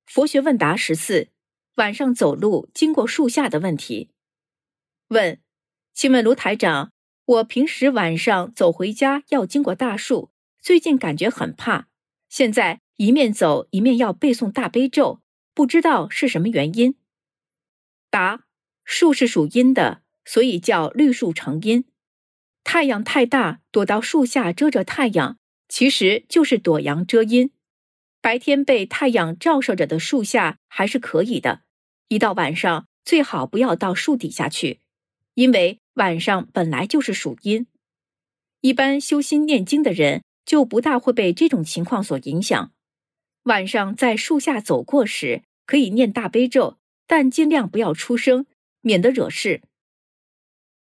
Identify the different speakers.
Speaker 1: 佛学问答14，晚上走路经过树下的问题。问：请问卢台长，我平时晚上走回家要经过大树，最近感觉很怕，现在一面走一面要背诵大悲咒，不知道是什么原因。答：树是属阴的，所以叫绿树成阴。太阳太大，躲到树下遮着太阳，其实就是躲阳遮阴。白天被太阳照射着的树下还是可以的，一到晚上最好不要到树底下去，因为晚上本来就是属阴。一般修心念经的人就不大会被这种情况所影响。晚上在树下走过时，可以念大悲咒，但尽量不要出声，免得惹事。